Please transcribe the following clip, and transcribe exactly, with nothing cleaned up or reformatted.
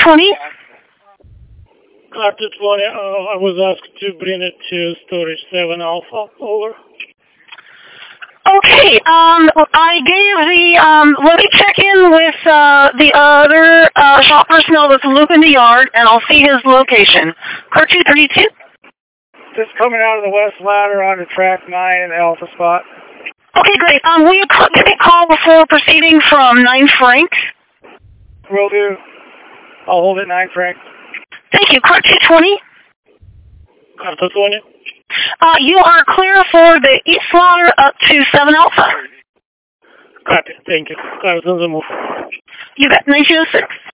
twenty. Car two twenty, uh, I was asked to bring it to storage seven Alpha. Over. Okay, um, I gave the, um, let me check in with, uh, the other, uh, shop personnel that's looping the yard, and I'll see his location. Car two thirty-two? Just coming out of the west ladder onto track nine in the Alpha spot. Okay, great. Um, will you c- give me a call before proceeding from nine Frank? Will do. I'll hold it nine Frank. Thank you. Car two twenty? Car two twenty? Uh, you are clear for the east ladder up to seven Alpha. Copy. Thank you. Car two twenty. You got nineteen oh six.